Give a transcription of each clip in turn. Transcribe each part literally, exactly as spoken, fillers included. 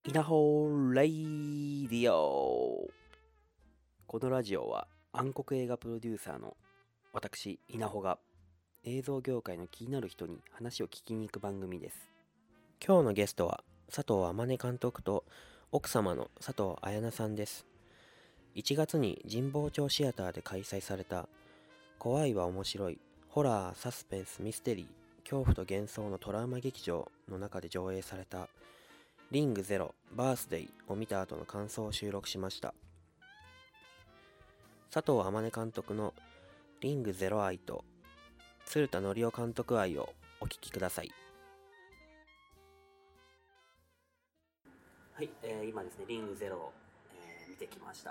稲穂レイディオ。このラジオは暗黒映画プロデューサーの私稲穂が映像業界の気になる人に話を聞きに行く番組です。今日のゲストは佐藤天音監督と奥様の佐藤彩奈さんです。いちがつに神保町シアターで開催された怖いは面白いホラー、サスペンス、ミステリー、恐怖と幻想のトラウマ劇場の中で上映されたリングゼロバースデイを見た後の感想を収録しました。佐藤天音監督のリングゼロ愛と鶴田紀夫監督愛をお聞きください。はい、えー、今ですねリングゼロを、えー、見てきました。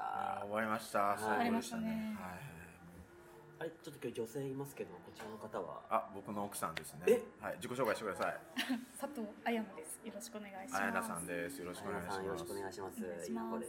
終わりました。 最後でしたね。 はい、あれちょっと今日女性いますけどこちらの方は？ あ、僕の奥さんですね。 え、 はい、自己紹介してください。 佐藤彩奈です。よろしくお願いします。 彩奈さんです。よろしくお願いします。 よろしくお願いします。稲穂です。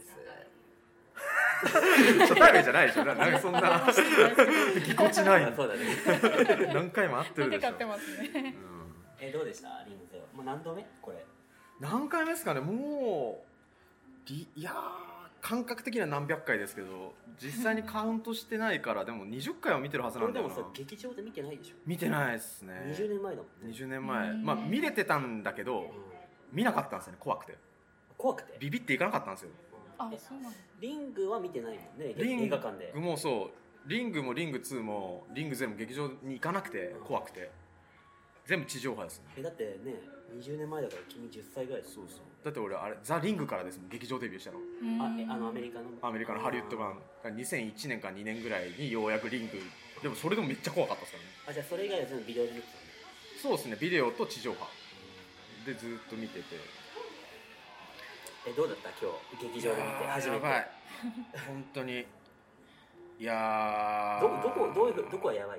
初対面じゃないでしょ。なんかそんなぎこちない。 そうだね。 何回も会ってるでしょ。 買ってますね。 うん、えどうでしたリングゼロ？もう何度目これ？ 何回目ですかね。もういや感覚的には何百回ですけど、実際にカウントしてないからでもにじゅっかいは見てるはずなんだよな。 でもさ劇場で見てないでしょ？見てないですね。 にじゅうねんまえだもんね。 にじゅうねんまえ。まあ見れてたんだけど、うん、見なかったんですよね。怖くて。 怖くて？ ビビっていかなかったんですよ。 あ、そうなの。 リングは見てないもんね。 リング映画館で。 もうそうリングもリングツーもリングゼロも劇場に行かなくて怖くて、全部地上波ですね。 えだってねにじゅうねんまえだから君じゅっさいぐらいだもん。 そうそう。だって俺あれザ・リングからですもん劇場デビューしたの。 あえあのアメリカのアメリカのハリウッド版がにせんいちねんかにねんぐらいにようやくリング。でもそれでもめっちゃ怖かったですからね。 あじゃあそれ以外は全部ビデオで見てたの？ そうですね。ビデオと地上波でずっと見てて。 えどうだった今日劇場で見て初めて？ やばい本当に。いやどどこどういうどこはやばい？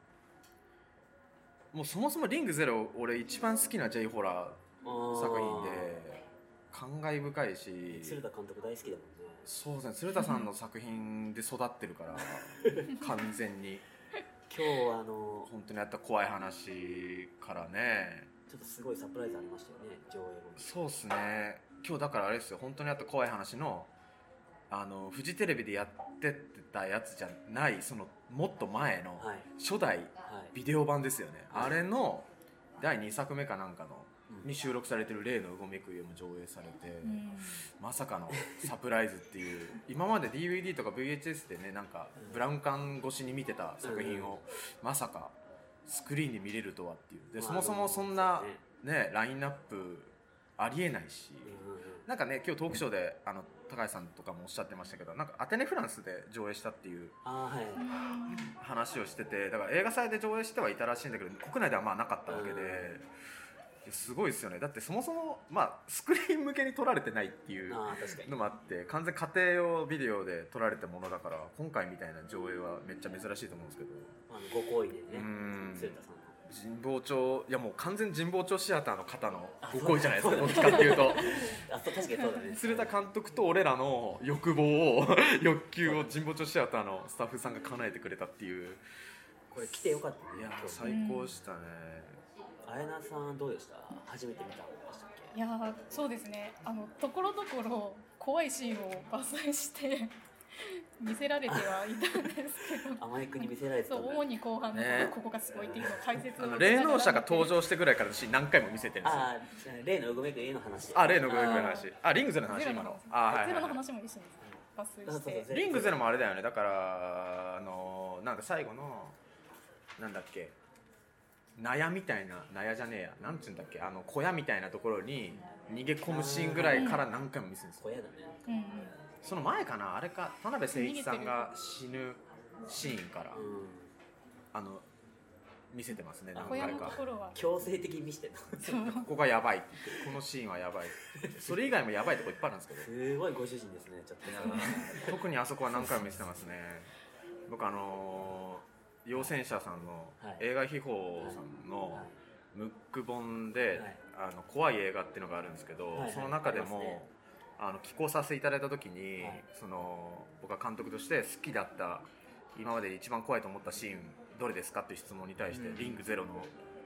もうそもそもリングゼロ俺一番好きな J ホラー作品で感慨深いし、 鶴田監督大好きだもんね。 そうですね。鶴田さんの作品で育ってるから完全に今日はあの本当にあった怖い話からね。 ちょっとすごいサプライズありましたよね上映後。 そうですね。今日だからあれですよ。本当にあった怖い話のあのフジテレビでやってたやつじゃないそのもっと前の初代ビデオ版ですよね、はい、あれのだいにさくめかなんかのに収録されてる例のうごめく家も上映されて、うん、まさかのサプライズっていう今まで ディーブイディー とか ブイエイチエス でねなんかブラウン管越しに見てた作品をまさかスクリーンで見れるとはっていうで、そもそもそんなねラインナップありえないし、なんかね今日トークショーであの高橋さんとかもおっしゃってましたけど、なんかアテネフランスで上映したっていう話をしてて、だから映画祭で上映してはいたらしいんだけど国内ではまあなかったわけで、すごいですよね。だってそもそもまあスクリーン向けに撮られてないっていうのもあって完全家庭用ビデオで撮られたものだから今回みたいな上映はめっちゃ珍しいと思うんですけど、 あのご好意でね鶴田さんの神保町いやもう完全神保町シアターの方のご好意じゃないですか。どっちかっていうとあそう確かにそうだね。 鶴田監督と俺らの欲望を欲求を神保町シアターのスタッフさんが叶えてくれたっていう。 これ来てよかったね。 いや最高したね。 彩奈さんどうでした？初めて見たんでしたっけ？ いやそうですね。あのところどころ怖いシーンを抜粋して見せられてはいたんですけど甘い国見せられてたんだ。 そう主に後半のここがすごいっていうのを解説を霊能者が登場してぐらいから私何回も見せてるんですよ。 あ例のうごめく家の話。 あ例のうごめく家の話。あリングゼロの話今の。 あゼロの話も一緒に抜粋して。 リングゼロもあれだよね。だからあのなんか最後のなんだっけ。納屋みたいな納屋じゃねえやなんつうんだっけあの小屋みたいなところに逃げ込むシーンぐらいから何回も見せるんですよ。 小屋だね。 うんうんその前かなあれか田辺誠一さんが死ぬシーンから、うん、あの見せてますね。何回か強制的に見せてるここがやばいって言ってこのシーンはやばいそれ以外もやばいとこいっぱいあるんですけどすごいご主人ですねちょっと特にあそこは何回も見せてますね。僕あの陽戦者さんの、はい、映画秘宝さんのムック本で、はい、あの怖い映画っていうのがあるんですけど、はいはい、その中でもあの寄稿させていただいた時に、はい、その僕は監督として好きだった今までで一番怖いと思ったシーンどれですかっていう質問に対して、うん、リングゼロの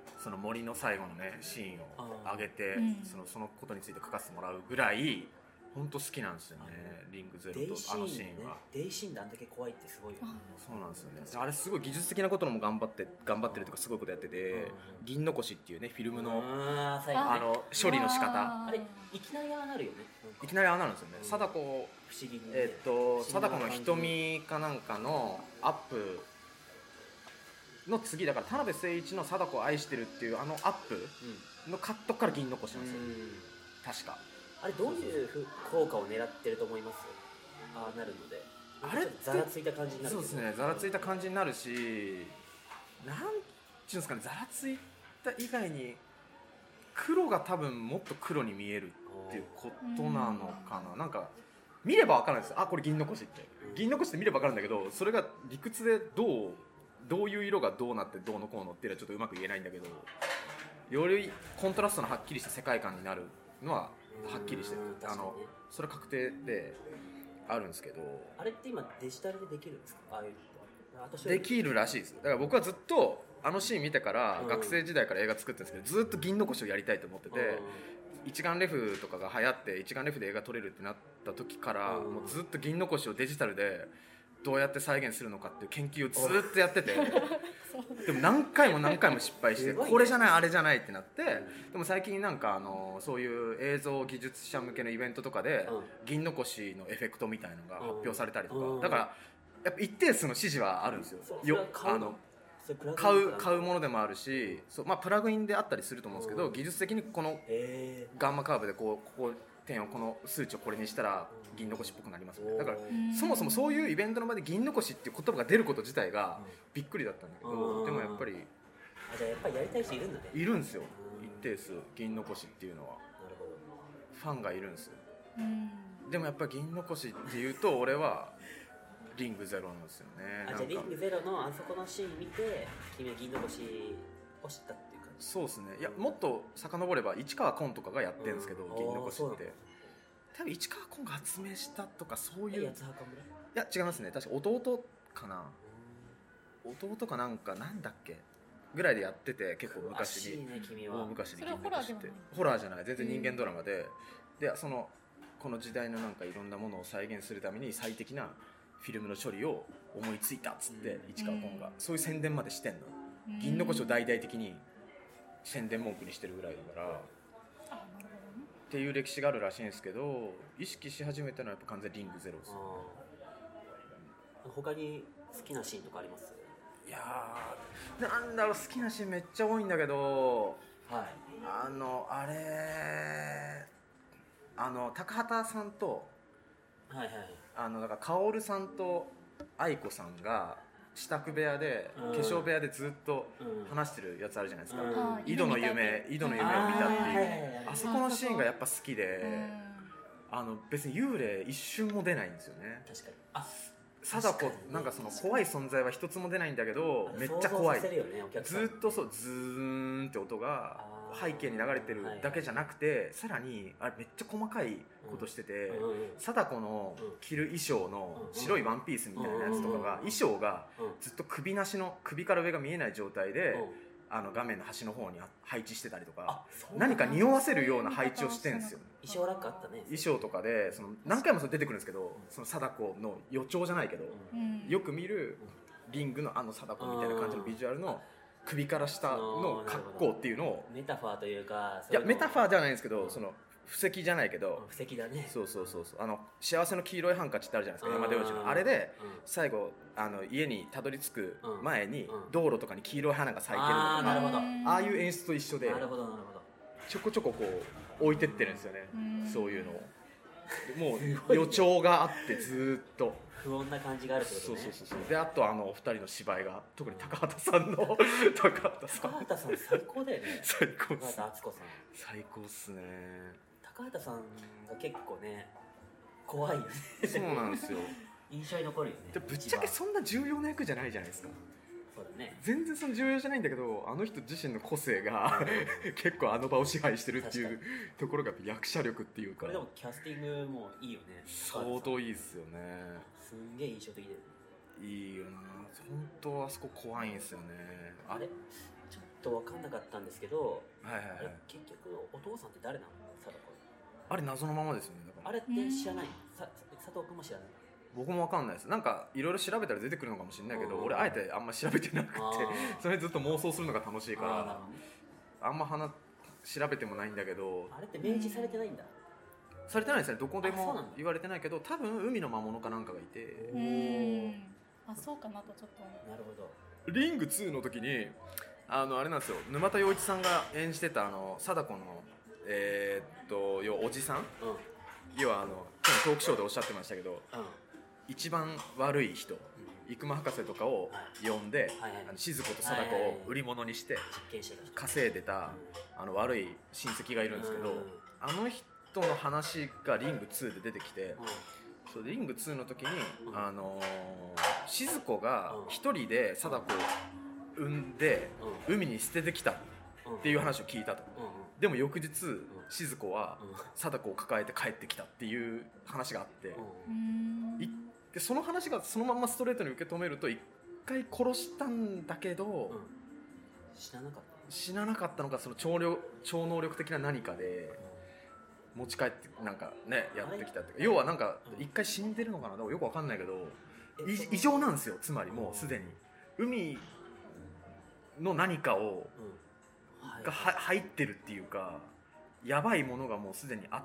その森の最後のねシーンを上げて、 うん、 そのそのことについて書かせてもらうぐらい本当好きなんですよね、リングゼロとあのシーンは。 デイシーンであんだけ怖いってすごいよね。 そうなんですよね。あれすごい技術的なことも頑張って頑張ってるというかすごいことやってて、銀の腰っていうねフィルムのあの処理の仕方、 あれいきなりああなるよね。 いきなりああなるんですよね。貞子、 不思議にえっと貞子の瞳かなんかのアップの次だから田辺誠一の貞子を愛してるっていうあのアップのカットから銀の腰なんですよ、確か。 あれどういう効果を狙ってると思います？ああなるので、 あれってざらついた感じになる。 そうですね、ざらついた感じになるし、なんていうんですかね、ざらついた以外に黒が多分もっと黒に見えるっていうことなのかな。なんか見れば分かるんですよ、あこれ銀の腰って、銀の腰って見れば分かるんだけど、それが理屈でどうどういう色がどうなってどうのこうのっていうのはちょっとうまく言えないんだけど、よりコントラストのはっきりした世界観になるのははっきりしてる、あのそれ確定であるんですけど。 あれって今デジタルでできるんですか？ああいうのできるらしいです。だから僕はずっとあのシーン見てから、うん、学生時代から映画作ってるんですけど、ずっと銀の腰をやりたいと思ってて、うん、一眼レフとかが流行って一眼レフで映画撮れるってなった時から、うん、もうずっと銀の腰をデジタルでどうやって再現するのかっていう研究をずっとやっててでも何回も何回も失敗して、これじゃないあれじゃないってなって、でも最近なんかあのそういう映像技術者向けのイベントとかで銀の腰のエフェクトみたいのが発表されたりとか、だからやっぱ一定数の指示はあるんですよ。よあの買う買うものでもあるし、そう、まあ、プラグインであったりすると思うんですけど、技術的にこのガンマカーブでこうここ点をこの数値をこれにしたら銀の腰っぽくなりますよね。だからそもそもそういうイベントの場で銀の腰っていう言葉が出ること自体がびっくりだったんだけど、でもやっぱりあ、じゃあやっぱりやりたい人いるんだね。 いるんですよ、一定数銀の腰っていうのは。 なるほど、 ファンがいるんですよ。でもやっぱり銀の腰っていうと俺はリングゼロなんですよね。 あ、じゃあリングゼロのあそこのシーン見て君は銀の腰を知ったっていう感じ？ そうですね。いやもっと遡れば市川崑とかがやってるんですけど、銀の腰って多分市川崑が発明したとかそういう。いや違いますね、確か弟かな、弟かなんかなんだっけぐらいでやってて、結構昔に、 ね、君は大昔に銀の腰ってホラーじゃない、全然人間ドラマで、でそのこの時代のなんかいろんなものを再現するために最適なフィルムの処理を思いついたっつって、市川崑がそういう宣伝までしてんの。銀の腰を大々的に宣伝文句にしてるぐらいだからっていう歴史があるらしいんですけど、意識し始めたのはやっぱ完全リングゼロです。 他に好きなシーンとかあります？ いやーなんだろう、好きなシーンめっちゃ多いんだけど、 はい、 あのあれあの高畑さんと、 はいはい、 あのだから薫さんと愛子さんが支度部屋で、うん、化粧部屋でずっと話してるやつあるじゃないですか、うん、井戸の夢井戸の夢を見たっていう あ, あそこのシーンがやっぱ好きで、うん、あの別に幽霊一瞬も出ないんですよね。 確かに、あ、 貞子なんかその怖い存在は一つも出ないんだけどめっちゃ怖い、ね、ずっとそうズーンって音が背景に流れてるだけじゃなくて、はいはい、さらにあれめっちゃ細かいことしてて、うん、貞子の着る衣装の白いワンピースみたいなやつとかが衣装がずっと首なしの首から上が見えない状態であの画面の端の方に配置してたりとか、何か匂わせるような配置をしてるんですよ。 衣装ラックあったね。 衣装とかでその何回もそれ出てくるんですけど、その貞子の予兆じゃないけど、うん、よく見るリングのあの貞子みたいな感じのビジュアルの首から下の格好っていうのを、 メタファーというか、 いやメタファーじゃないんですけど、その布石じゃないけど、 布石だね。 そうそうそうそう、あの幸せの黄色いハンカチってあるじゃないですか、山田洋次のあれで、うん、最後あの家にたどり着く前に、うん、道路とかに黄色い花が咲いてるとか、 あー、なるほど、 ああいう演出と一緒で、 なるほどなるほど、 ちょこちょここう置いてってるんですよね、そういうのを。もう予兆があってずっと不穏な感じがあるってことね。 そうそうそう。であとあのふたりの芝居が、特に高畑さんの高畑さん高畑さん最高だよね。 最高っす。 高畑敦子さん最高っすね。 高畑さんが結構ね怖いよね。 そうなんですよ。 印象に残るよね。 でぶっちゃけそんな重要な役じゃないじゃないですか。 そうだね。 全然その重要じゃないんだけど、あの人自身の個性が結構あの場を支配してるっていうところが役者力っていうか。 これでもキャスティングもいいよね。 相当いいですよね。 すんげえ印象的で。 いいよな。本当あそこ怖いんですよね。 あれちょっと分かんなかったんですけど、 はいはいはい、 あれ結局お父さんって誰なの？貞子。 あれ謎のままですよね。だからあれって知らない？さ佐藤君も知らない？ 僕も分かんないです。なんかいろいろ調べたら出てくるのかもしれないけど、俺あえてあんま調べてなくてそれずっと妄想するのが楽しいから あ, あんま話調べてもないんだけど。 あれって明示されてないんだ。 されてないですね。どこでも言われてないけど、多分海の魔物かなんかがいて。 うん、あ、そうかなとちょっと思う。 なるほど。 リングツーの時にあのあれなんですよ、沼田洋一さんが演じてたあの貞子のえー、っと要はおじさん、うん、要はあのトークショーでおっしゃってましたけど、うん、一番悪い人、生間博士とかを呼んで、はいはいはい、あの静子と貞子を売り物にして稼いでた、あの悪い親戚がいるんですけど、うん、あの人の話がリングツーで出てきて、うん、そうリングツーの時に、うん、あのー、静子が一人で貞子を産んで、うん、海に捨ててきたっていう話を聞いたと、うんうん、でも翌日、うん、静子は貞子を抱えて帰ってきたっていう話があって、うん、いでその話がそのままストレートに受け止めると一回殺したんだけど、うん、 死ななかった死ななかったのか、その超力、超能力的な何かで持ち帰ってなんかねやってきたって、要はなんか一回死んでるのかな、よくわかんないけど異常なんですよ。つまりもうすでに海の何かを、うんはい、が入ってるっていうか、やばいものがもうすでにあって。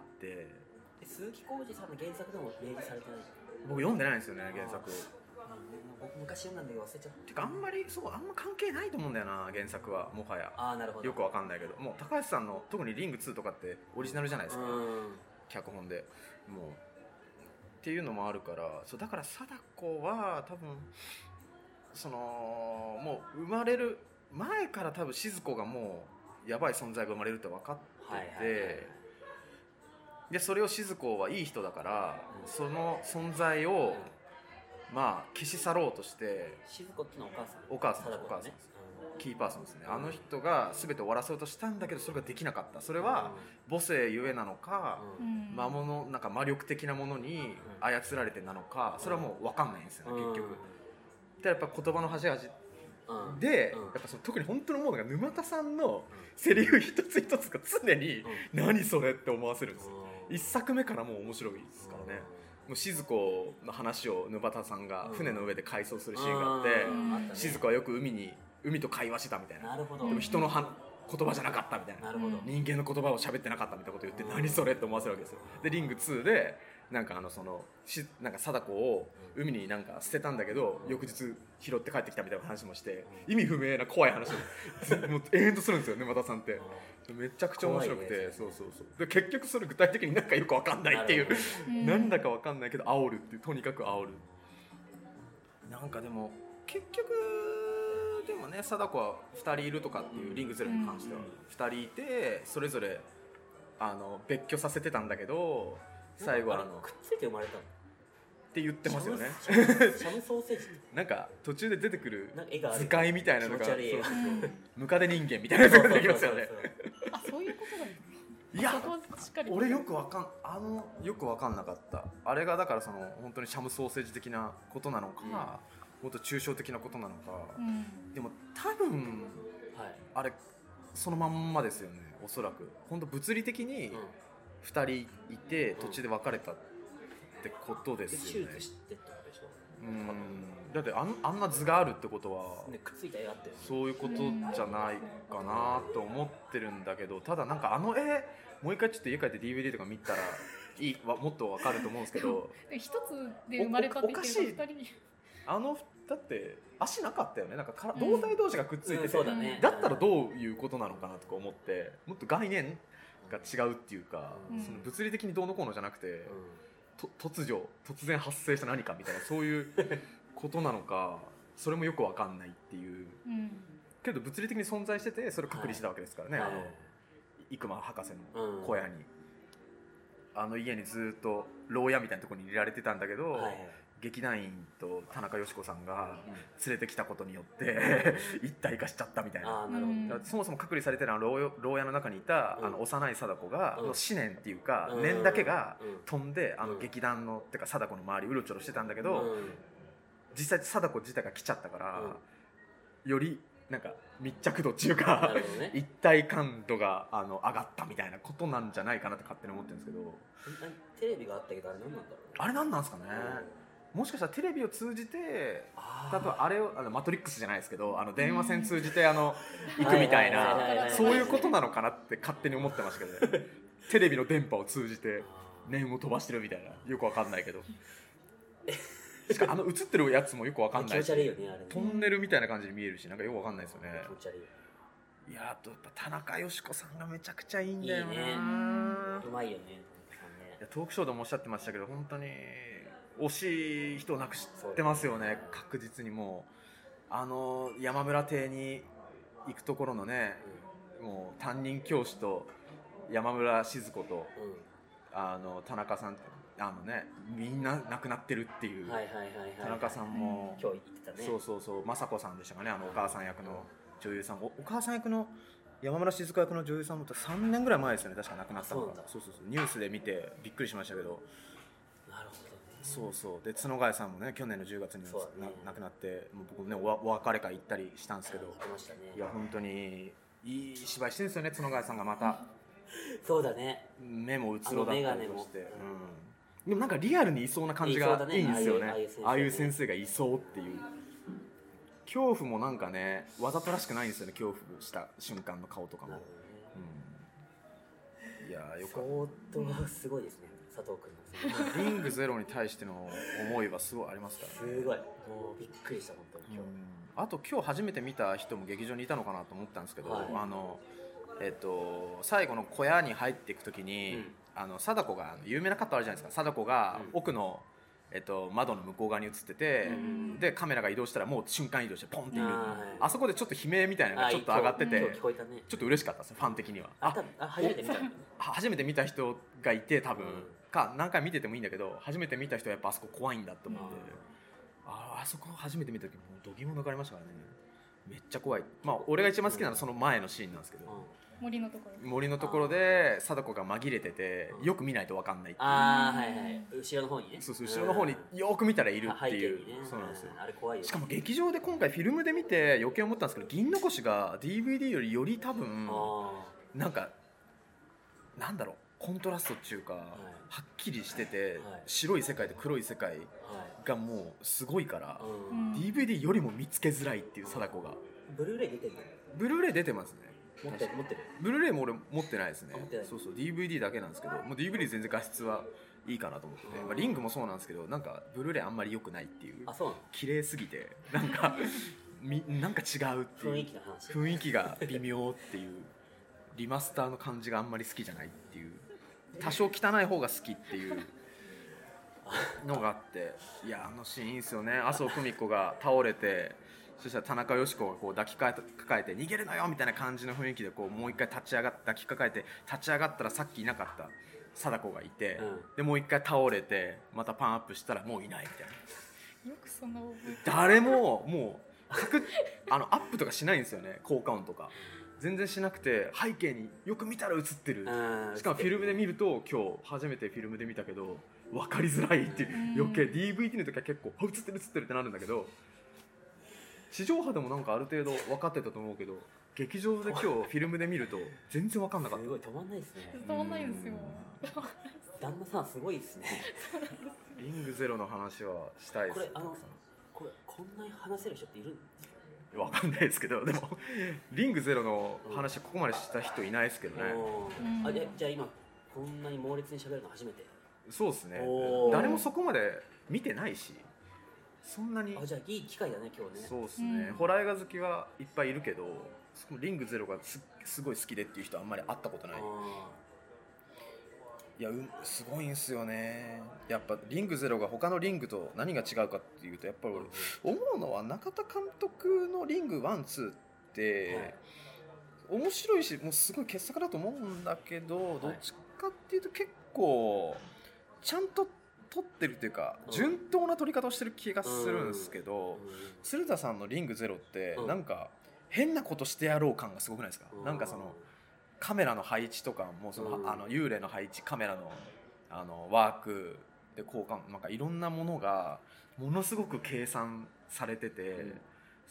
鈴木浩二さんの原作でも明示されてない？ 僕読んでないんですよね、原作を。 僕昔読んだんだけど忘れちゃった。 てかあんまりそうあんま関係ないと思うんだよな、原作は。もはやあ、なるほど。 よくわかんないけど、もう高橋さんの特にリングツーとかってオリジナルじゃないですか、脚本でもうっていうのもあるから、そうだから貞子は多分そのもう生まれる前から多分静子がもうやばい存在が生まれるって分かってて、はいはいはい、でそれを静子はいい人だから、うん、その存在を、うん、まあ消し去ろうとして。 静子ってのはお母さん、お母さん、お母さんです、うん、キーパーソンですね、うん、あの人が全て終わらせようとしたんだけどそれができなかった。それは母性ゆえなのか、うん、魔物なんか魔力的なものに操られてなのか、それはもう分かんないんですよね、うん、結局。でやっぱ言葉の端々で、うん、やっぱその特に本当に思うのが沼田さんのセリフ一つ一つが常に何それって思わせるんですよ。一作目からもう面白いですからね。もう静子の話を沼田さんが船の上で回想するシーンがあって、うん、静子はよく海に海と会話してたみたいな。なるほど。でも人のは言葉じゃなかったみたいな。なるほど。人間の言葉を喋ってなかったみたいなことを言って、何それって思わせるわけですよ。でリングツーでなんかあのそのしなんか貞子を海になんか捨てたんだけど、うん、翌日拾って帰ってきたみたいな話もして、うん、意味不明な怖い話をもう永遠とするんですよ沼田さんって。めちゃくちゃ面白くて、ね、そうそうそう。で結局それ具体的になんかよくわかんないっていう、な, なんだかわかんないけど煽るっていう、とにかく煽る。なんかでも結局でもね、貞子はふたりいるとかっていうリングゼロに関しては、うん、ふたりいてそれぞれあの別居させてたんだけど、最後あのくっついて生まれたのって言ってますよね。 シャムソーセージなんか途中で出てくる図解みたいなのが、ムカデ人間みたいなやつが出てきますよね。 あ、そういうことだよ。 いや、俺よくわかんあのよくわかんなかった。あれがだからその本当にシャムソーセージ的なことなのか、うん、もっと抽象的なことなのか、うん、でも多分、はい、あれそのまんまですよね、おそらく。本当物理的にふたりいて途中で別れたってことですよね。 手術してってことでしょ。 うん、だってあ ん, あんな図があるってことは、 ね、くっついた絵あってる、 そういうことじゃないかなと思ってるんだけど、ただなんかあの絵もう一回ちょっと家帰って ディーブイディー とか見たらいいもっと分かると思うんですけど一つで生まれたって言ってるとふたりにあのだって足なかったよね、なんかから胴体同士がくっついてて、うんそうだね、 だったらどういうことなのかなとか思って、もっと概念が違うっていうか、うん、その物理的にどうのこうのじゃなくて、うんと突如突然発生した何かみたいな、そういうことなのかそれもよく分かんないっていう、うん、けど物理的に存在しててそれを隔離したわけですからね、はい、あの生間博士の小屋に、うん、あの家にずっと牢屋みたいなところに入れられてたんだけど、はい、劇団員と田中佳子さんが連れてきたことによって一体化しちゃったみたいな。 あ、なるほど。 だからそもそも隔離されてる牢, 牢屋の中にいた、うん、あの幼い貞子が、うん、の思念っていうか、うん、念だけが飛んで、うん、あの劇団のってか貞子の周りうろちょろしてたんだけど、うん、実際貞子自体が来ちゃったから、うん、よりなんか密着度っていうか、ね、一体感度があの上がったみたいなことなんじゃないかなって勝手に思ってるんですけど、 テレビがあったけどあれ何なんだろう。 あれ何なんですかね、うん、もしかしたらテレビを通じて、例えばあれをあのマトリックスじゃないですけど、あの電話線通じてあの行くみたいな、そういうことなのかなって勝手に思ってましたけど、ね、テレビの電波を通じて念を飛ばしてるみたいな、よくわかんないけどしかもあの映ってるやつもよくわかんないし、 気持ち悪いよねあれね、 トンネルみたいな感じに見えるし、なんかよくわかんないですよね。 気持ち悪い。 いや、あとやっぱ田中佳子さんがめちゃくちゃいいんだよな。いいね、 うまいよね。 いやトークショーでもおっしゃってましたけど、本当に惜しい人を亡くしてますよね、確実に。もうあの山村邸に行くところのね、うん、もう担任教師と山村静子と、うん、あの田中さん、あのね、みんな亡くなってるっていう。田中さんも今日言ってたね。 そうそうそう、雅子さんでしたかね、あのお母さん役の女優さん、お, お母さん役の山村静子役の女優さんもさんねんぐらい前ですよね、確か亡くなったのが。そうそうそう、ニュースで見てびっくりしましたけど。 なるほどね。 そうそうで、角替さんもね去年のじゅうがつに、ね、亡くなって、もう僕ね お, お別れ会行ったりしたんですけど、 ましたね、 いや本当にいい芝居してるんですよね、角替さんがまた。 そうだね、 目もうつろだったりとして、 うん、 でもなんかリアルにいそうな感じがいいんですよね。ああいう先生がいそうっていう恐怖もなんかね、わざとらしくないんですよね、恐怖した瞬間の顔とかも。うん、いやよかった相当すごいですね、佐藤君のリングゼロに対しての思いはすごいありますからね。 すごい、もうびっくりした本当に今日。 あと今日初めて見た人も劇場にいたのかなと思ったんですけど、はい、あのえっと最後の小屋に入っていくときに、うん、あの貞子が有名なカットあるじゃないですか。貞子が奥の、えっと、窓の向こう側に映ってて、うん、でカメラが移動したらもう瞬間移動してポンっている。 あ,、はい、あそこでちょっと悲鳴みたいなのがちょっと上がってて、ね、ちょっと嬉しかったです、ファン的には。 ああ初めて見た初めて見た人がいて、多分、うん、か何回見ててもいいんだけど、初めて見た人はやっぱあそこ怖いんだと思って、うん、あ, あそこ初めて見た時もう度肝抜かれましたからね。めっちゃ怖い。まあ俺が一番好きなのはその前のシーンなんですけど、うん、 森のところ森のところで貞子が紛れてて、よく見ないと分かんないっていう。 ああはいはい、後ろの方にね。 そうそう、後ろの方によく見たらいるっていう、ね、そうなんですよ。 あれ怖いよね。 しかも劇場で今回フィルムで見て余計思ったんですけど、銀の腰が ディーブイディー よりより多分なんかなんだろう、コントラストっていうか、はい、はっきりしてて、はい、白い世界と黒い世界がもうすごいから、はい、ディーブイディー よりも見つけづらいっていう貞子が。 ブルーレイ出てるの？ ブルーレイ出てますね。 持ってる持ってる。 ブルーレイも俺持ってないですね。そうそう、 ディーブイディー だけなんですけど、もう ディーブイディー 全然画質はいいかなと思ってて、まあ、リングもそうなんですけど、なんかブルーレイあんまり良くないっていう。 あ、そうなの？ 綺麗すぎてなんかみなんか違うっていう、 雰囲気の話、 雰囲気が微妙っていう、リマスターの感じがあんまり好きじゃないっていう、多少汚い方が好きっていうのがあって、いやあのシーンいいんですよね。麻生久美子が倒れて、そしたら田中佳子がこう抱きかかえて逃げるのよみたいな感じの雰囲気でこうもう一回立ち上がって抱きかかえて立ち上がったらさっきいなかった貞子がいて、うん、でもう一回倒れてまたパンアップしたらもういないみたいな。 よくそんな覚えてる。 誰ももうあのアップとかしないんですよね、効果音とか全然しなくて、背景によく見たら映ってる。しかもフィルムで見ると、今日初めてフィルムで見たけど分かりづらいっていう、余計 ディーブイディー の時は結構映ってる映ってるってなるんだけど、地上波でもなんかある程度分かってたと思うけど、劇場で今日フィルムで見ると全然分かんなかった。 すごい止まんないですね。 止まんないんですよ。 旦那さんすごいですね。 リングゼロの話はしたいです。 これあのこれこんなに話せる人っているんですか？ 分かんないですけど、でもリングゼロの話ここまでした人いないですけどね。 うん、あでじゃあ今こんなに猛烈に喋るの初めて？ そうですね。誰もそこまで見てないし、そんなに。 あ、じゃあいい機会だね今日ね。 そうですね、うん、ホラー映画好きはいっぱいいるけど、リングゼロが す, すごい好きでっていう人はあんまり会ったことない。いや、うん、すごいんすよね。やっぱリングゼロが他のリングと何が違うかっていうと、やっぱり俺思うのは中田監督のリングワンツーって面白いし、もうすごい傑作だと思うんだけど、どっちかっていうと結構ちゃんと撮ってるっていうか、順当な撮り方をしてる気がするんですけど、鶴田さんのリングゼロってなんか変なことしてやろう感がすごくないですか？なんかそのカメラの配置とかも、その、うん、あの幽霊の配置、カメラの、あのワークで交換、なんかいろんなものがものすごく計算されてて、うん、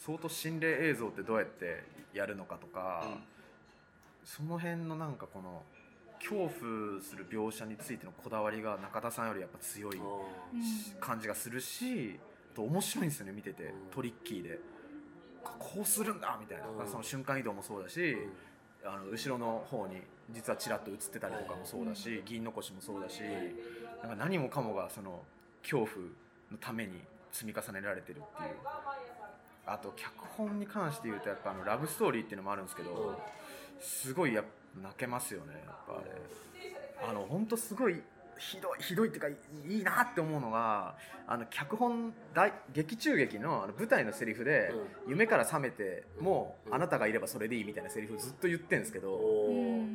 相当心霊映像ってどうやってやるのかとか、うん、その辺のなんかこの恐怖する描写についてのこだわりが中田さんよりやっぱ強い感じがするし、と面白いんですよね見てて、トリッキーでこうするんだみたいな、その瞬間移動もそうだし、あの後ろの方に実はちらっと映ってたりとかもそうだし、銀残しもそうだし、なんか何もかもがその恐怖のために積み重ねられてるっていう。あと脚本に関して言うとやっぱあのラブストーリーっていうのもあるんですけど、すごいやっぱ泣けますよねやっぱあれ。あの本当すごいひどいひどいっていうかいいなって思うのが、あの脚本大劇中劇 の, あの舞台のセリフで、うん、夢から覚めても、うん、あなたがいればそれでいいみたいなセリフをずっと言ってるんですけど、うん、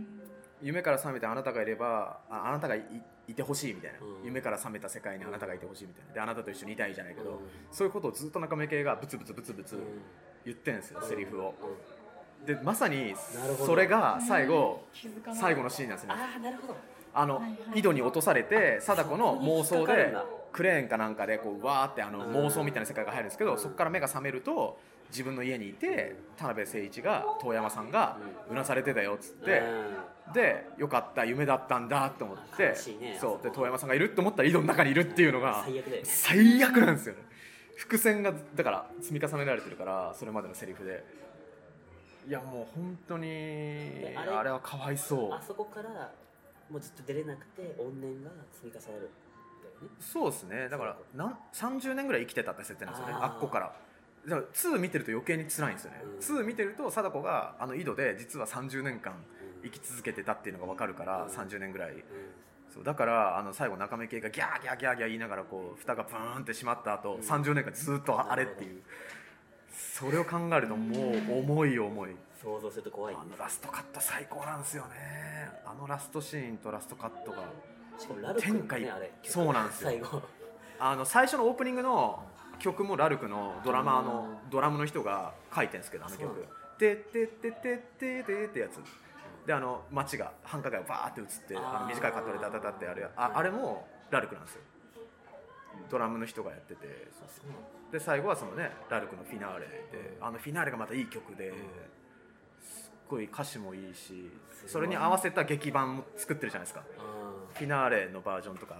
夢から覚めてあなたがいれば あ, あなたが い, いてほしいみたいな、うん、夢から覚めた世界にあなたがいてほしいみたいな、であなたと一緒にいたいじゃないけど、うん、そういうことをずっと中目系がブツブツブツブツ言ってるんですよ、うん、セリフを。でまさにそれが最後、うん、最後のシーンなんですね。 あ、なるほど。 あの、はいはい、井戸に落とされて貞子の妄想でクレーンかなんかでこうわーってあの妄想みたいな世界が入るんですけど、そこから目が覚めると自分の家にいて田辺誠一が遠山さんがうなされてたよっつって、でよかった夢だったんだと思って、そうで遠山さんがいると思ったら井戸の中にいるっていうのが最悪なんですよね。伏線がだから積み重ねられてるから、それまでのセリフで、いやもう本当にあ れ, あれはかわいそう。 あそこからもうずっと出れなくて怨念が積み重ねる、ね、 そうですね。だからなんさんじゅうねんぐらい生きてたって設定なんですよね、 あ, あっこから。だからに見てると余計に辛いんですよね、うん、に見てると貞子があの井戸で実はさんじゅうねんかん生き続けてたっていうのが分かるから、うん、さんじゅうねんぐらい、うん、そうだからあの最後中目系がギャーギャーギャーギャー言いながらこう蓋がプーンって閉まった後、うん、さんじゅうねんかんずっとあれっていう、それを考えるともう重い重い。 想像すると怖い、ね、 あのラストカット最高なんですよね。あのラストシーンとラストカットがしかもラルクの、ね、あれそうなんですよ。 最後あの最初のオープニングの曲もラルクのドラマーのドラムの人が書いてるんですけど、あの曲てってってってってってってやつで、あの街が繁華街がバーって映ってあの短いカットでダダダってあれ あ, あれもラルクなんですよ。ドラムの人がやってて、そうそうで最後はそのねラルクのフィナーレで、あのフィナーレがまたいい曲で、すっごい歌詞もいいし、それに合わせた劇版も作ってるじゃないですか。フィナーレのバージョンとかあって、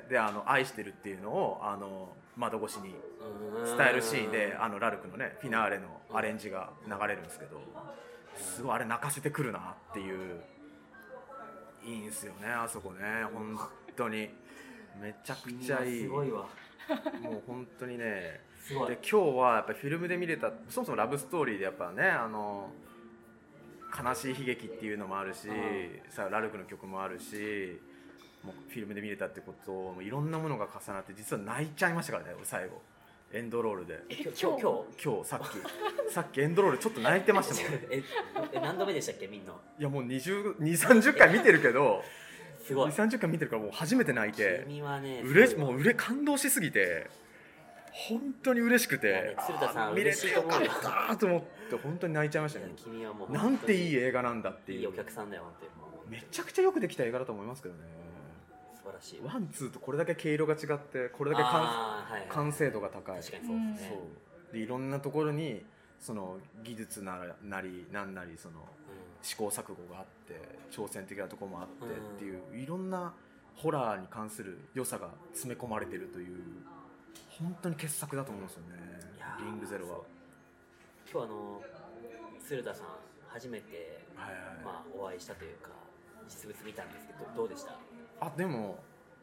であの愛してるっていうのをあの窓越しに伝えるシーンで、あのラルクのねフィナーレのアレンジが流れるんですけど、すごいあれ泣かせてくるなっていう、いいんですよねあそこね。本当にめちゃくちゃいい。 すごいわもう本当にね。すごい。で今日はやっぱりフィルムで見れた、そもそもラブストーリーでやっぱね、あの悲しい悲劇っていうのもあるし、さラルクの曲もあるし、もうフィルムで見れたってことをいろんなものが重なって、実は泣いちゃいましたからね最後エンドロールで。 今日今日今日さっきさっきエンドロールちょっと泣いてましたもんえ何度目でしたっけみんな。 いやもうにじゅうに、さんじゅっかい見てるけどすごいに、さんじゅっかい見てるからもう初めて泣いて、 君はねうれもううれ感動しすぎて本当に嬉しくて、 ね、鶴田さん見れてよかったと思って本当に泣いちゃいましたね。 君はもうなんていい映画なんだっていう、 いいお客さんだよ本当に。 めちゃくちゃよくできた映画だと思いますけどね。 素晴らしい。 ワンツーとこれだけ毛色が違ってこれだけ完、はいはい、完成度が高い。 確かにそうですね。 そうでいろんなところにその技術なりなんなりその、うん、試行錯誤があって挑戦的なところもあってっていう、うん、いろんなホラーに関する良さが詰め込まれているという本当に傑作だと思うんですよね。リングゼロは。 今日あの鶴田さん初めて、 はいはい、 まあ、お会いしたというか実物見たんですけどどうでした？ あでも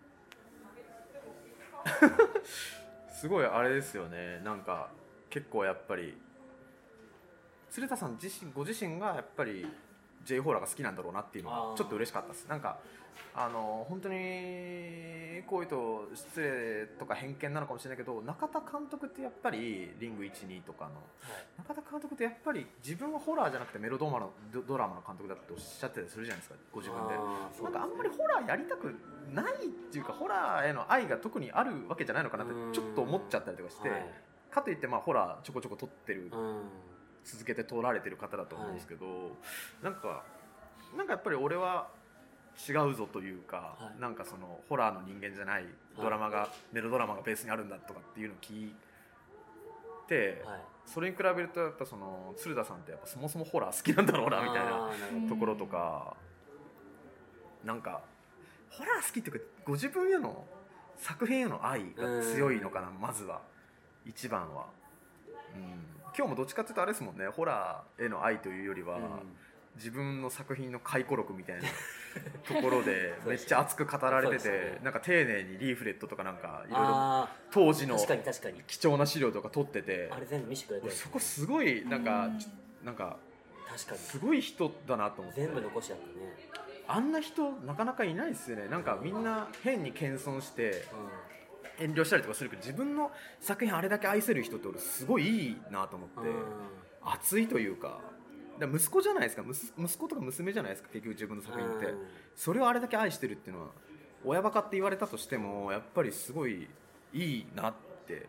すごいあれですよね。なんか結構やっぱり鶴田さん自身ご自身がやっぱり J ホラーが好きなんだろうなっていうのがちょっと嬉しかったです。なんかあの本当にこういうと失礼とか偏見なのかもしれないけど、中田監督ってやっぱりリングいち、にとかの、はい、中田監督ってやっぱり自分はホラーじゃなくてメロドラマのドラマの監督だっておっしゃってたりするじゃないですかご自分で。なんかあんまりホラーやりたくないっていうか、ホラーへの愛が特にあるわけじゃないのかなってちょっと思っちゃったりとかして、はい、かといってまあホラーちょこちょこ撮ってる、続けて撮られてる方だと思うんですけど、はい、なんかなんかやっぱり俺は違うぞというか、はい、なんかそのホラーの人間じゃないドラマが、はい、メロドラマがベースにあるんだとかっていうのを聞て、はい、それに比べるとやっぱその鶴田さんってやっぱそもそもホラー好きなんだろうなみたいなところとか、なんかホラー好きっていうかご自分への作品への愛が強いのかな、まずは一番は、うん、今日もどっちかっていうとあれですもんね、ホラーへの愛というよりは、うん、自分の作品の回顧録みたいなところでめっちゃ熱く語られてて、ね、なんか丁寧にリーフレットとかなんかいろいろ当時の貴重な資料とか撮ってて、 あれ全部見せてくれてる、ね、 そこすごいなんかなんか確かにすごい人だなと思って、 全部残しちゃったね。 あんな人なかなかいないですよね。なんかみんな変に謙遜して遠慮したりとかするけど、自分の作品あれだけ愛せる人って俺すごいいいなと思って、熱いというか、だから息子じゃないですか、息子とか娘じゃないですか、結局自分の作品って。それをあれだけ愛してるっていうのは親バカって言われたとしてもやっぱりすごいいいなって、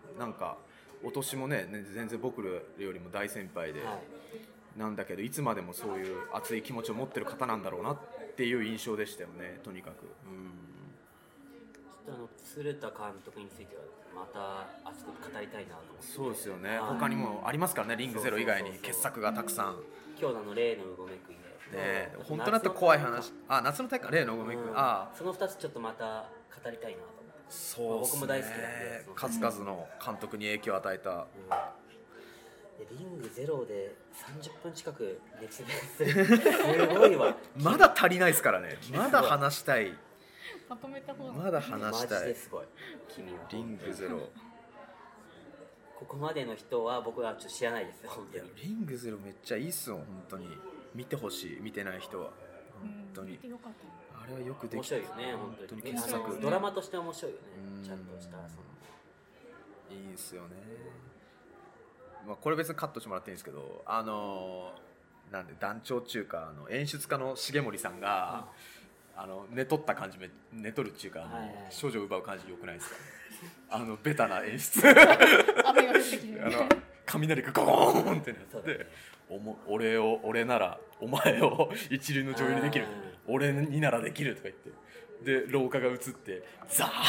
なんかお年もね全然僕よりも大先輩で、なんだけどいつまでもそういう熱い気持ちを持ってる方なんだろうなっていう印象でしたよね、とにかく。うん、 ちょっとあの鶴田監督についてはまた熱く語りたいなと思って。 そうですよね、他にもありますからね、リングゼロ以外に傑作がたくさん。 今日のあの例のうごめくんね、本当だって怖い話、あ、夏の大会例のうごめくん、あ、 そのふたつちょっとまた語りたいなと思って。 そうですね、僕も大好きなんで、数々の監督に影響を与えた、うん、 リングゼロでさんじゅっぷん近く熱弁するすごいわまだ足りないですからね、まだ話したいまとめた方がまだ話したい。 マジですごい、君はリングゼロここまでの人は僕はちょっと知らないですよ、本当に。 いやリングゼロめっちゃいいっすよ、本当に見てほしい、見てない人は本当に。あれはよくできて面白いよね、本当に傑作、ドラマとして面白いよね、ちゃんとした。そのいいですよね。まあ、これ別にカットしてもらっていいんですけど、あのー、なんで団長中華の演出家の重森さんが、うん、あの寝取った感じ、寝取るっていうか、はいはい、少女を奪う感じ良くないですかあのベタな演出雨が降ってきて、あの雷がゴーンってなって、おも俺を俺ならお前を一流の女優にできる、俺にならできるとか言って、で廊下が映ってザー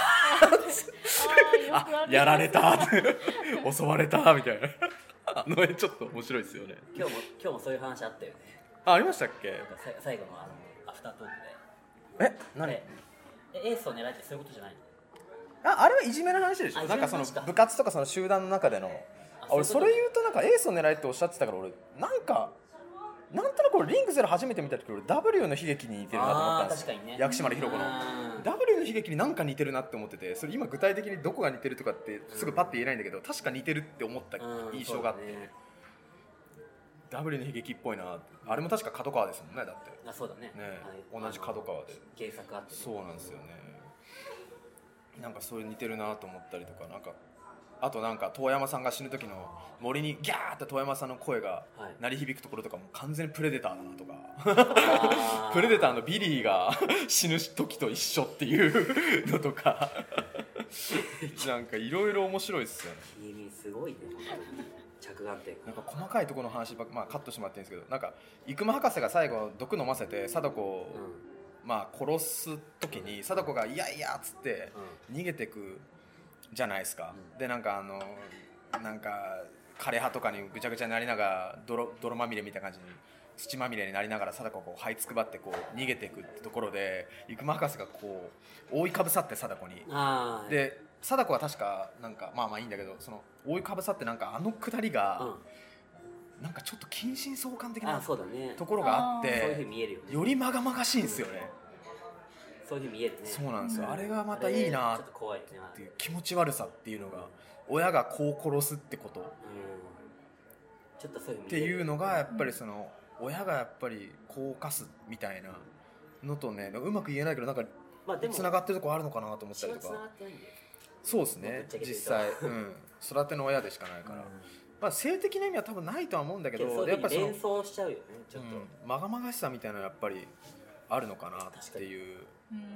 あやられた襲われたみたいなあの絵ちょっと面白いですよね。 今日も今日もそういう話あったよね。 あ、ありましたっけ。 最後のあのアフタートークで。え、何？ え、エースを狙いってそういうことじゃないの？あ、あれはいじめの話でしょ。なんかその部活とかその集団の中での。俺それ言うとなんかエースを狙いっておっしゃってたから、俺なんかなんとなく俺リングゼロ初めて見た時俺 ダブリュー の悲劇に似てるなと思ったんですよ。 ね、 薬師丸ひろ子の ダブリュー の悲劇になんか似てるなって思ってて、それ今具体的にどこが似てるとかってすぐパッて言えないんだけど、確か似てるって思った印象があって、ね、ダブリュー の悲劇っぽいなって。あれも確か角川ですもんね、だって。 あ、そうだね、 ね、はい、同じ角川で原作あって、ね、 そうなんですよね。なんかそういう似てるなと思ったりとか、なんかあとなんか遠山さんが死ぬ時の森にギャーって遠山さんの声が鳴り響くところとかも完全にプレデターだなとかプレデターのビリーが死ぬ時と一緒っていうのとかなんかいろいろ面白いですよね。 すごいね、着眼点。 なんか細かいところの話ば、まあ、カットしてもらってるんですけど、なんか生馬博士が最後毒飲ませて貞子を、うん、まあ殺す時に貞子がいやいやっつって逃げてくじゃないですか、うん、でなんかあのなんか枯葉とかにぐちゃぐちゃになりながら 泥, 泥まみれみたいな感じに土まみれになりながら貞子がこう這いつくばってこう逃げていくってところで、生馬博士がこう覆いかぶさって貞子に、で貞子は確かなんかまあまあいいんだけど、その覆いかぶさってなんかあのくだりが、うん、なんかちょっと近親相関的なところがあって、 そういう風に見えるよね、 よりまがまがしいんですよね、 うん、そういう風に見えるね。 そうなんですよ、うん、あれがまたいいなっていう気持ち悪さっていうのが、親が子を殺すってこと、うん、 ちょっとそういうっていうのがやっぱりその親がやっぱり子を犯すみたいなのとね、うまく言えないけどなんかつながってるとこあるのかなと思ったりとか。そうですね、実際、うん、育ての親でしかないから、うん、まあ、性的な意味は多分ないとは思うんだけど、 やっぱり連想しちゃうよね、ちょっと、うん、 まがまがしさみたいなのはやっぱりあるのかなっていう、うんうん、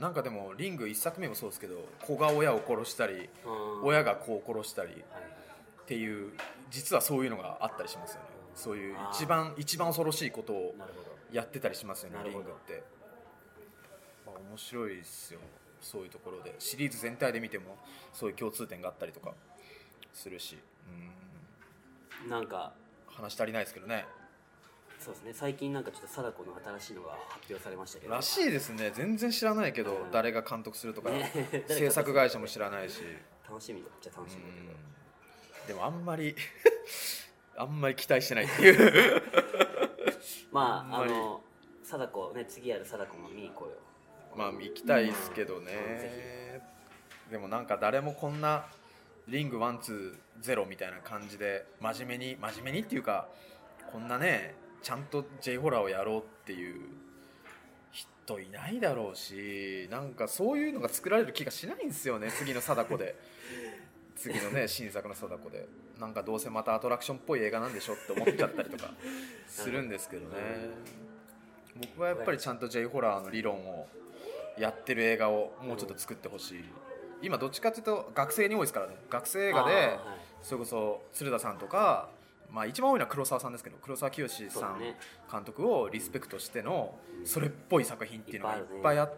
なんかでもリングいっさくめもそうですけど、子が親を殺したり、うん、親が子を殺したりっていう、実はそういうのがあったりしますよね。そういう一番一番恐ろしいことをやってたりしますよね、リングって、まあ、面白いですよ。そういうところでシリーズ全体で見てもそういう共通点があったりとかするし、うん、 なんか話足りないですけどね。 そうですね、最近なんかちょっと貞子の新しいのが発表されましたけど。 らしいですね。全然知らないけど、うん、誰が監督するとか、ね、制作会社も知らないし、 楽しみだっちゃ楽しみだけど、 でもあんまりあんまり期待してないっていうまああの貞子ね、次やる貞子も見に行こうよ。 まあ行きたいですけどね、うん、でもなんか誰もこんなリングワンツーゼロみたいな感じで真面目に真面目にっていうか、こんなねちゃんと J ホラーをやろうっていう人いないだろうし、なんかそういうのが作られる気がしないんですよね。次の貞子で次のね新作の貞子でなんかどうせまたアトラクションっぽい映画なんでしょって思っちゃったりとかするんですけどね。僕はやっぱりちゃんと J ホラーの理論をやってる映画をもうちょっと作ってほしい。今どっちかっていうと学生に多いですからね。学生映画で、はい、それこそ鶴田さんとか、まあ、一番多いのは黒沢さんですけど、黒沢清さん監督をリスペクトしてのそれっぽい作品っていうのがいっぱいあって、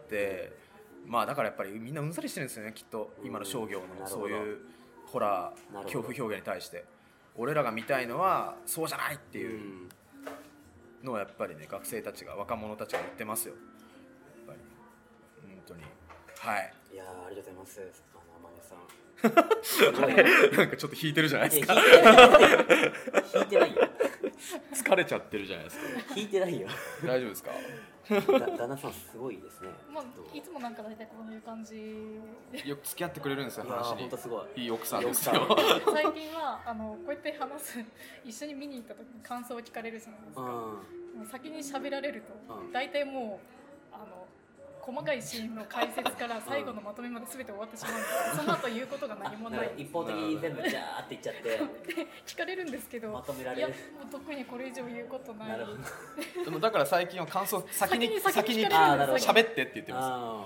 まあだからやっぱりみんなうんざりしてるんですよね、きっと今の商業のそういうホラー恐怖表現に対して。俺らが見たいのはそうじゃないっていうのはやっぱりね、学生たちが若者たちが言ってますよ、やっぱり本当に。はい、 いやありがとうございます、あの天音さんなんかちょっと引いてるじゃないですか。 引いてないよ疲れちゃってるじゃないですか。 引いてないよ。 大丈夫ですか。 旦那さんすごいですね。 まあ、いつもなんか大体こういう感じよく付き合ってくれるんですよ、話に。 本当すごいいい奥さんですよ。 最近はあのこうやって話す一緒に見に行った時に感想を聞かれるじゃないですか。もう先に喋られると大体もうあの細かいシーンの解説から最後のまとめまで全て終わってしまうんですけど、その後言うことが何もない。 一方的に全部ジャーって言っちゃって聞かれるんですけど、 まとめられる。 いやもう特にこれ以上言うことない。 でもだから最近は感想先に先に喋ってって言ってます。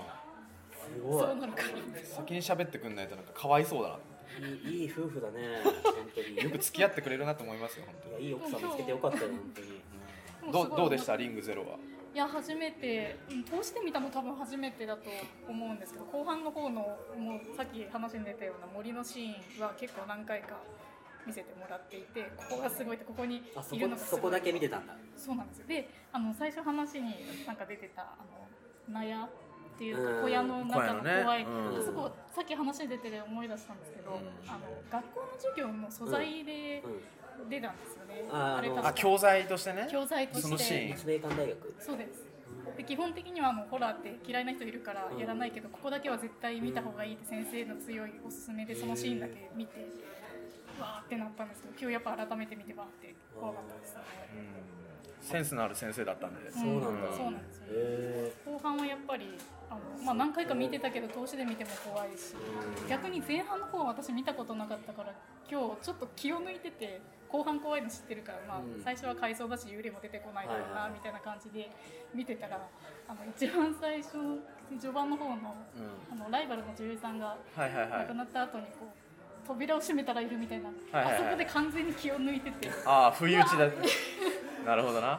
すごい。そうなのか。 先に喋ってくんないとなんかかわいそうだな。 いい、いい夫婦だね。本当によく付き合ってくれるなと思いますよ、本当に。 いい奥さん見つけてよかったよ、本当に。 どうどうでしたリングゼロは。 いや初めて通してみたの多分初めてだと思うんですけど、後半の方のもうさっき話に出たような森のシーンは結構何回か見せてもらっていて、ここがすごいって、ここにいるのがすごい。 そこだけ見てたんだ。 そうなんですよ。であの最初話になんか出てたあの納屋っていう小屋の中の怖い、ね、うん、そこさっき話に出てて思い出したんですけど、うん、あの学校の授業の素材で、うんうん出たんですよね。 ああ教材としてね。 教材として。 そのシーン。 立命館大学。 そうです。で基本的にはあのホラーって嫌いな人いるからやらないけど、うん、ここだけは絶対見た方がいいって先生の強いおすすめでそのシーンだけ見て、わーってなったんですけど、今日やっぱ改めて見てわーって怖かったですね。 うん、センスのある先生だったんで。 そうなんだ。 そうなんですよ。後半はやっぱりあの、まあ、何回か見てたけど通しで見ても怖いし、逆に前半の方は私見たことなかったから今日ちょっと気を抜いてて、後半怖いの知ってるから、まあ、最初は回想だし幽霊も出てこないだろうなみたいな感じで見てたら、あの一番最初の序盤の方の、うん、あのライバルの女優さんが亡くなった後にこう扉を閉めたらいるみたいな、はいはいはい、あそこで完全に気を抜いてて、 ああ不意打ちだなるほどな。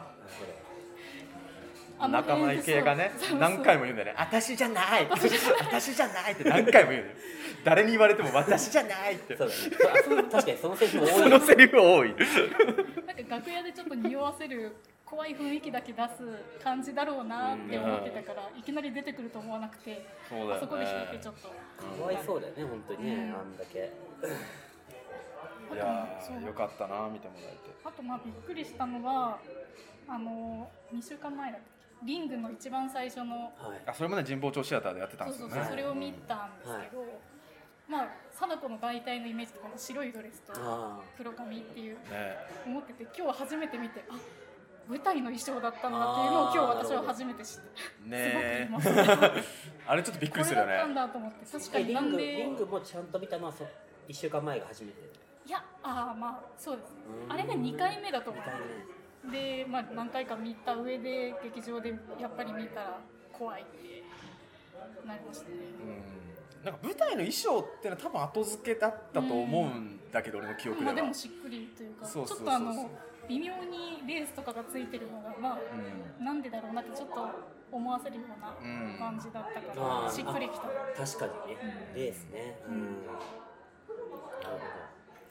仲間由紀恵がね何回も言うんだよね。私じゃない私じゃないって何回も言うのよ。誰に言われても私じゃないって。 そうだね、確かにそのセリフ多い。 そのセリフ多い。 なんか楽屋でちょっと匂わせる怖い雰囲気だけ出す感じだろうなって思ってたから、いきなり出てくると思わなくて、そうだよね、あそこで引いてちょっとかわいそうだよね本当にね、うん、あんだけ。 いやよかったな見てもらえて。 あとまあびっくりしたのはあのにしゅうかんまえだったリングの一番最初の、はい、 あそれもね神保町シアターでやってたんですよね。 そうそうそう、それを見たんですけど、はい、まあ貞子の大体のイメージとかも白いドレスと黒髪っていう思ってて、今日は初めて見て、あ舞台の衣装だったんだっていうのを今日私は初めて知ってね、すごく言いますね。 あれちょっとびっくりするよね。 これだったんだと思って。確かになんでリングもちゃんと見たのはそいっしゅうかんまえが初めて。 いやあまあそうですね、あれがにかいめだと思う。で、まあ、何回か見た上で劇場でやっぱり見たら怖いってなりましたね。 うん、なんか舞台の衣装ってのは多分後付けだったと思うんだけど、うん、俺の記憶では、 まあ、でもしっくりというか、そうそうそうそう、ちょっとあの微妙にレースとかがついてるのが、まあうん、なんでだろうなってちょっと思わせるような感じだったから、うん、しっくりきた。 確かにね、うん、レースね、うんうん、なるほど。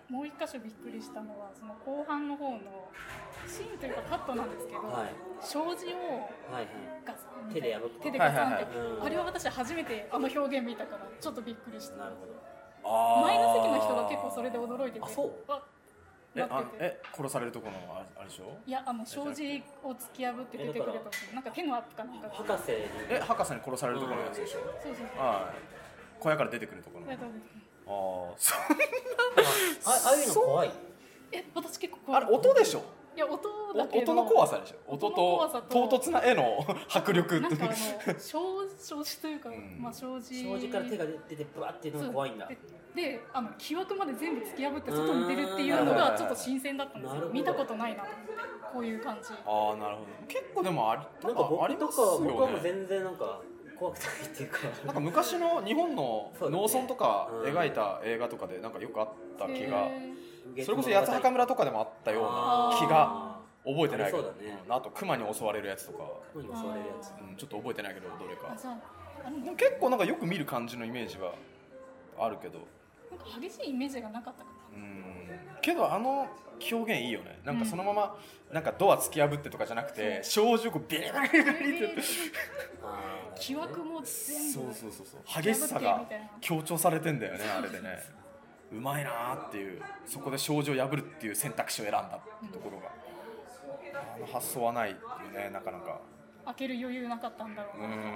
もう一箇所びっくりしたのはその後半の方のシーンというかカットなんですけど、 はい、 障子をはいはい、 ガサン手で破って手でガサンって、 はいはいはい、 あれは私初めてあの表現見たからちょっとびっくりした。 なるほど。 あ前の席の人が結構それで驚いてて、 あ、そうあえあなっててえ殺されるところのあれあれでしょ。 いやあの障子を突き破って出てくるときなんか手のアップかなんか博士にえ博士に殺されるところのやつでしょ。 そうそうそうはい小屋から出てくるところの。 やった出てくるああそあああいうの怖い。 え私結構怖い。 あれ音でしょ。 いや音だけど音の怖さでしょ。音音の怖さとと唐突な絵の迫力なんかあの障障子というか、 うんまあ障子障子から手が出てブワッっていうのが怖いんだ。 でであの木枠まで全部突き破って外に出るっていうのがちょっと新鮮だったんですよ。見たことないなと思ってこういう感じ。 ああなるほど。結構でもありなんか僕ありとかますよね。 僕はもう全然なんか怖くないっていうか。 なんか昔の日本のそうだね農村とかうん描いた映画とかでなんかよくあった気が、 へそれこそ八幡村とかでもあったような気が覚えてないけど、 ありそうだねうんあと熊に襲われるやつとか、 ここに襲われるやつ。 うん、ちょっと覚えてないけどどれかーあ。じゃああのでも結構なんかよく見る感じのイメージはあるけど、 なんか激しいイメージがなかったかうんけどあの表現いいよね。なんかそのままなんかドア突き破ってとかじゃなくて、障子をこうビリビリビリビリってあー木枠も全部そうそうそうそう激しさが強調されてんだよねあれでね。うまいなーっていう、そこで障子を破るっていう選択肢を選んだってところが、あの発想はないよねなかなか。 開ける余裕なかったんだろうな。 うーん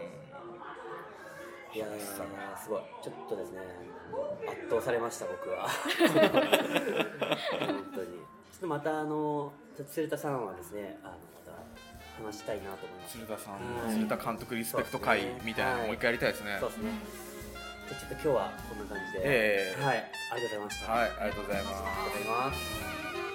いやーすごいちょっとですね圧倒されました僕は本当に。ちょっとまたあの鶴田さんはですねあのまた話したいなと思います。 鶴田さん、 はい鶴田監督リスペクト会みたいなのもう一回やりたいですね。 そうですね。じゃあちょっと今日はこんな感じで、 ええはい、ありがとうございました。 はい、ありがとうございます。 ありがとうございます。